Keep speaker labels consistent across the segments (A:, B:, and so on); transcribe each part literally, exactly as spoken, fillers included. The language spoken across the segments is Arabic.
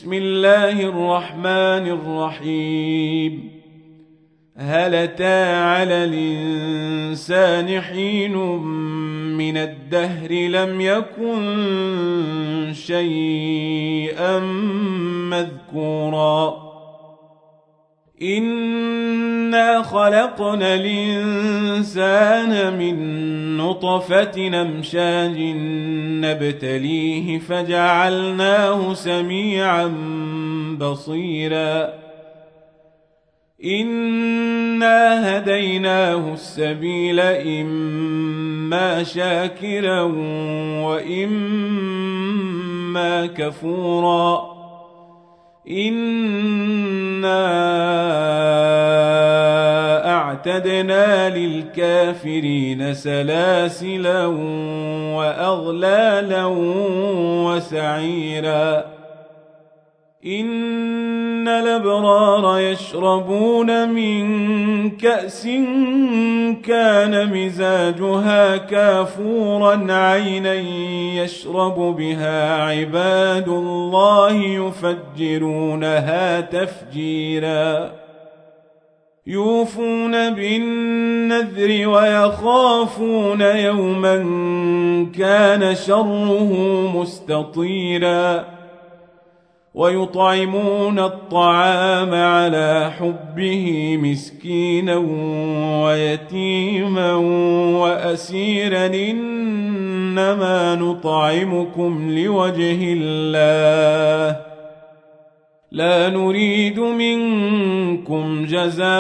A: بسم الله الرحمن الرحيم هل أتى على الإنسان حين من الدهر لم يكن شيئا مذكورا إنا خلقنا الإنسان من نطفة أمشاج نبتليه فجعلناه سميعا بصيرا إنا هديناه السبيل إما شاكرا وإما كفورا إنا أعتدنا للكافرين سلاسلا وأغلالا وسعيرا إن الأبرار يشربون من كأس كان مزاجها كافورا عينا يشرب بها عباد الله يفجرونها تفجيرا يوفون بالنذر ويخافون يوما كان شره مستطيرا ويطعمون الطعام على حبه مسكينا ويتيما وأسيرا إنما نطعمكم لوجه الله لا نريد منكم جزاء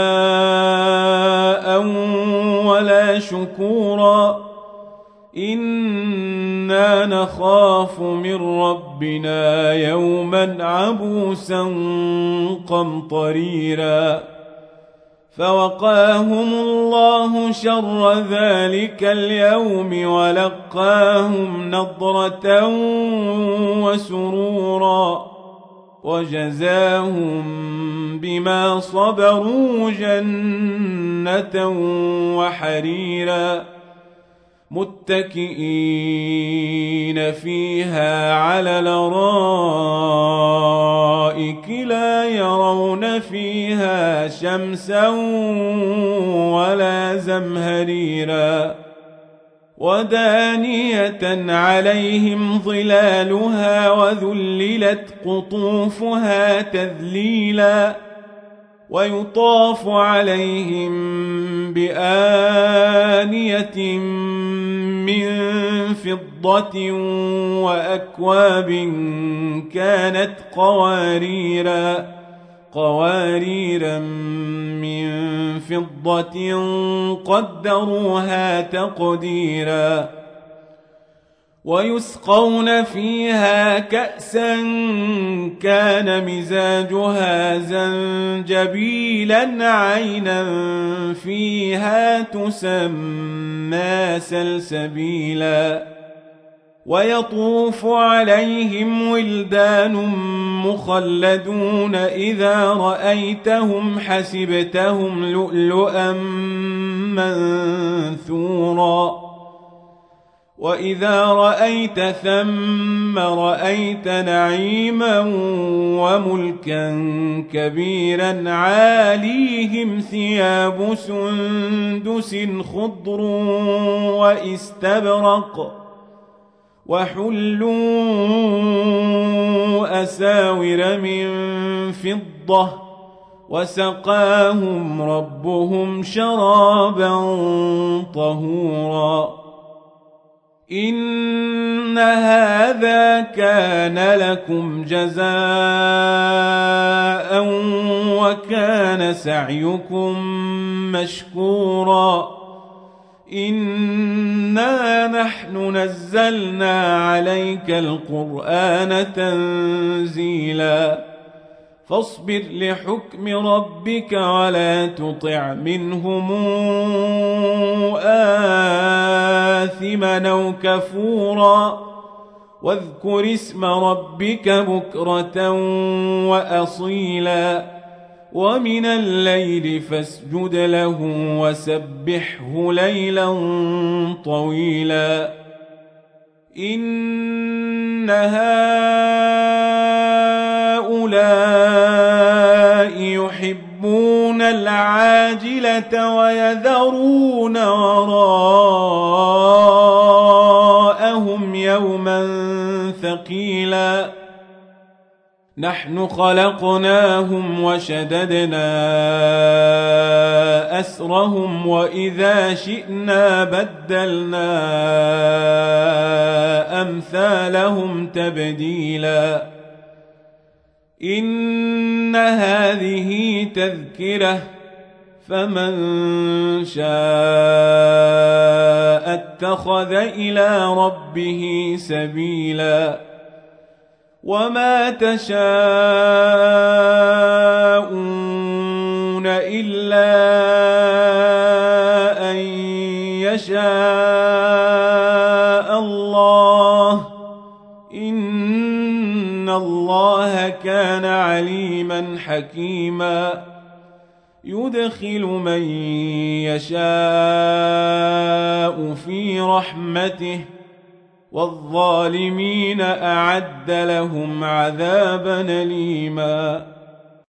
A: ولا شكورا إنا نخاف من ربنا يوما عبوسا قمطريرا فوقاهم الله شر ذلك اليوم ولقاهم نضرة وسرورا وجزاهم بما صبروا جنة وحريرا متكئين فيها على الأرائك لا يرون فيها شمسا ولا زمهريرا ودانية عليهم ظلالها وذللت قطوفها تذليلا ويطاف عليهم بآنية من فضة وأكواب كانت قواريرا قواريرا من فضة قدروها تقديرا ويسقون فيها كأسا كان مزاجها زنجبيلا عينا فيها تسمى سلسبيلا ويطوف عليهم ولدان مخلدون إذا رأيتهم حسبتهم لؤلؤا منثورا وإذا رأيت ثم رأيت نعيما وملكا كبيرا عاليهم ثياب سندس خضر واستبرق وحلوا أساور من فضة وسقاهم ربهم شرابا طهورا إن هذا كان لكم جزاء وكان سعيكم مشكورا إنا نحن نزلنا عليك القرآن تنزيلا فاصبر لحكم ربك ولا تطع منهم آثما أو كفورا واذكر اسم ربك بكرة وأصيلا ومن الليل فاسجد له وسبحه ليلا طويلا إن هؤلاء هؤلاء يحبون العاجلة ويذرون وراءهم يوما ثقيلا نحن خلقناهم وشددنا أسرهم وإذا شئنا بدلنا أمثالهم تبديلا إن هذه تذكرة فمن شاء اتخذ إلى ربه سبيلا وما تشاءون إلا أن يشاء الله إن الله كان عليما حكيما يدخل من يشاء في رحمته والظالمين أعد لهم عذابا أليما